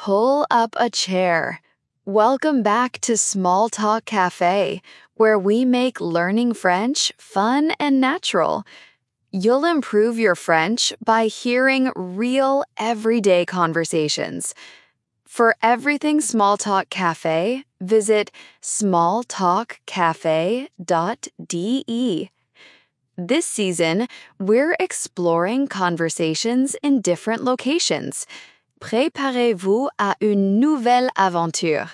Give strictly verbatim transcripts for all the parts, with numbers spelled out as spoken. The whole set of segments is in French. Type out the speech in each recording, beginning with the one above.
pull up a chair. Welcome back to Small Talk Cafe, where we make learning French fun and natural. You'll improve your French by hearing real, everyday conversations. For everything Small Talk Cafe, visit small talk cafe dot d e. This season, we're exploring conversations in different locations. Préparez-vous à une nouvelle aventure.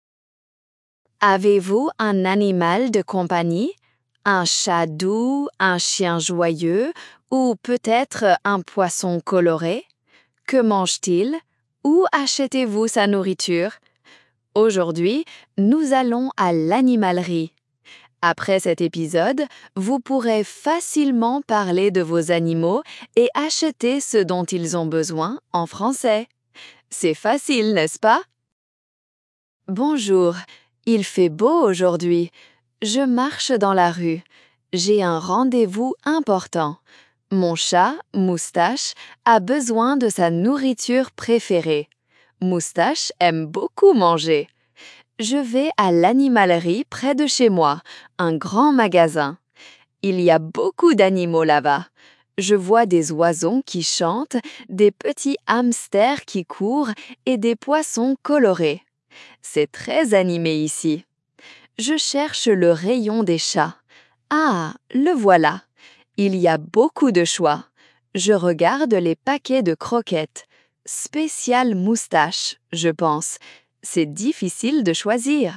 Avez-vous un animal de compagnie? Un chat doux, un chien joyeux ou peut-être un poisson coloré? Que mange-t-il? Où achetez-vous sa nourriture? Aujourd'hui, nous allons à l'animalerie. Après cet épisode, vous pourrez facilement parler de vos animaux et acheter ce dont ils ont besoin en français. C'est facile, n'est-ce pas? Bonjour, il fait beau aujourd'hui. Je marche dans la rue. J'ai un rendez-vous important. Mon chat, Moustache, a besoin de sa nourriture préférée. Moustache aime beaucoup manger. Je vais à l'animalerie près de chez moi, un grand magasin. Il y a beaucoup d'animaux là-bas. Je vois des oiseaux qui chantent, des petits hamsters qui courent et des poissons colorés. C'est très animé ici. Je cherche le rayon des chats. Ah, le voilà. Il y a beaucoup de choix. Je regarde les paquets de croquettes. Spécial Moustache, je pense. C'est difficile de choisir.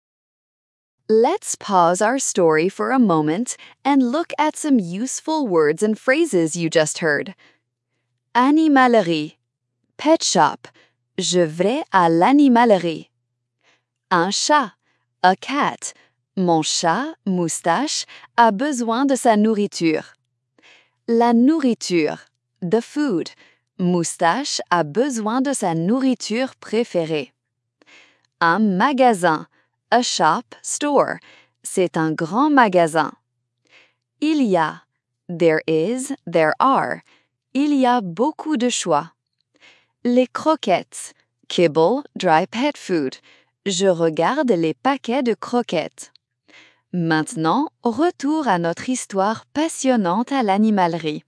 Let's pause our story for a moment and look at some useful words and phrases you just heard. Animalerie. Pet shop. Je vais à l'animalerie. Un chat. A cat. Mon chat, Moustache, a besoin de sa nourriture. La nourriture. The food. Moustache a besoin de sa nourriture préférée. Un magasin. A shop, store. C'est un grand magasin. Il y a. There is, there are. Il y a beaucoup de choix. Les croquettes. Kibble, dry pet food. Je regarde les paquets de croquettes. Maintenant, retour à notre histoire passionnante à l'animalerie.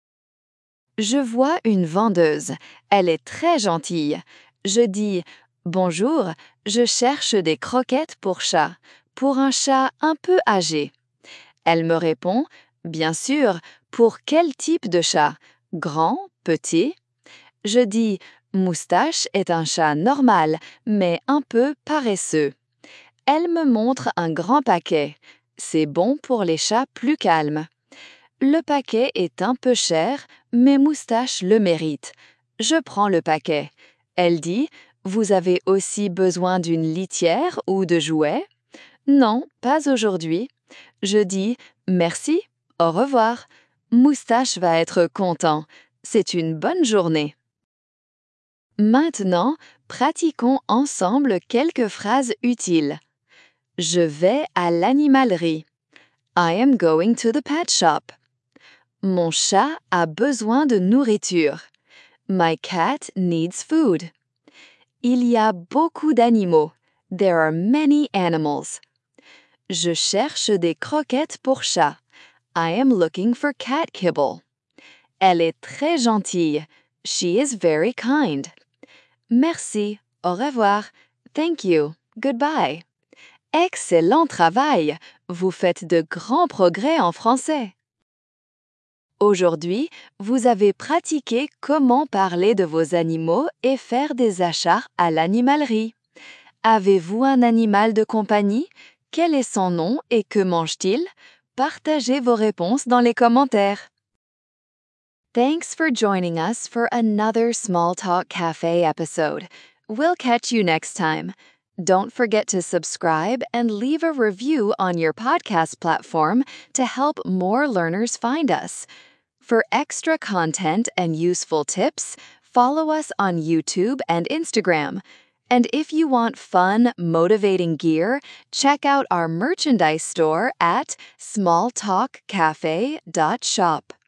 Je vois une vendeuse. Elle est très gentille. Je dis « Bonjour, je cherche des croquettes pour chat, pour un chat un peu âgé. » Elle me répond « Bien sûr, pour quel type de chat? Grand, petit? » Je dis « Moustache est un chat normal, mais un peu paresseux. » Elle me montre un grand paquet. C'est bon pour les chats plus calmes. Le paquet est un peu cher, mais Moustache le mérite. Je prends le paquet. Elle dit « Vous avez aussi besoin d'une litière ou de jouets? » Non, pas aujourd'hui. Je dis « Merci, au revoir. » Moustache va être content. C'est une bonne journée. Maintenant, pratiquons ensemble quelques phrases utiles. Je vais à l'animalerie. I am going to the pet shop. Mon chat a besoin de nourriture. My cat needs food. Il y a beaucoup d'animaux. There are many animals. Je cherche des croquettes pour chat. I am looking for cat kibble. Elle est très gentille. She is very kind. Merci. Au revoir. Thank you. Goodbye. Excellent travail! Vous faites de grands progrès en français. Aujourd'hui, vous avez pratiqué comment parler de vos animaux et faire des achats à l'animalerie. Avez-vous un animal de compagnie? Quel est son nom et que mange-t-il? Partagez vos réponses dans les commentaires. Thanks for joining us for another Small Talk Cafe episode. We'll catch you next time. Don't forget to subscribe and leave a review on your podcast platform to help more learners find us. For extra content and useful tips, follow us on YouTube and Instagram. And if you want fun, motivating gear, check out our merchandise store at small talk cafe dot shop.